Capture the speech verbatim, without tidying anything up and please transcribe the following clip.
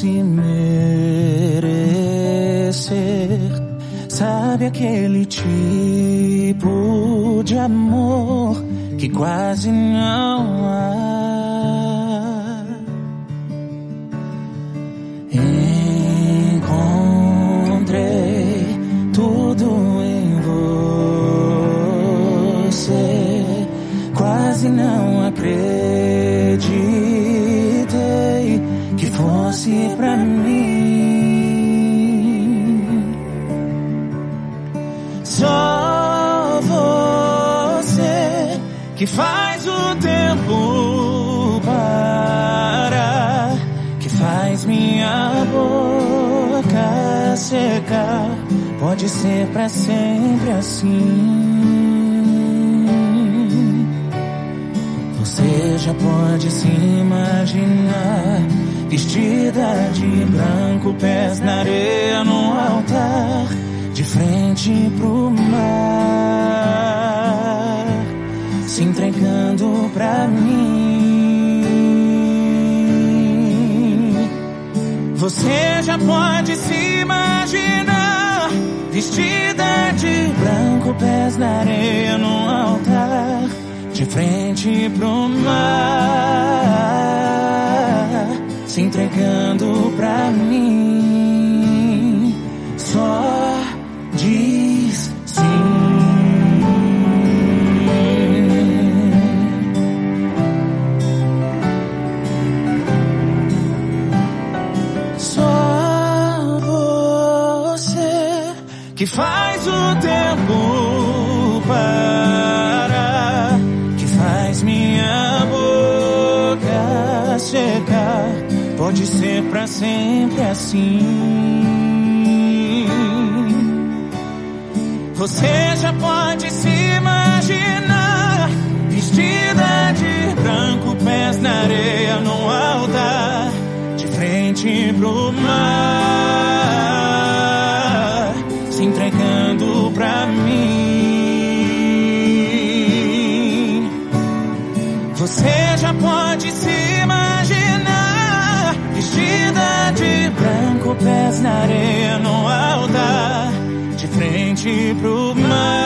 fosse merecer. Sabe aquele tipo de amor que quase não há? Encontrei tudo em você, quase não acreditei que fosse pra mim. Só você que faz o tempo parar, que faz minha boca secar. Pode ser pra sempre assim. Você já pode se imaginar vestida de branco, pés na areia no altar, de frente pro mar, se entregando pra mim. Você já pode se imaginar vestida de branco, pés na areia no altar, de frente pro mar, se entregando pra mim. Só diz sim. Só você que faz o tempo parar, que faz minha boca secar. Pode ser pra sempre assim. Você já pode se imaginar vestida de branco, pés na areia no altar, de frente pro mar, se entregando pra mim. Você já pode se imaginar vestida de branco, pés na areia no altar, de frente pro mar,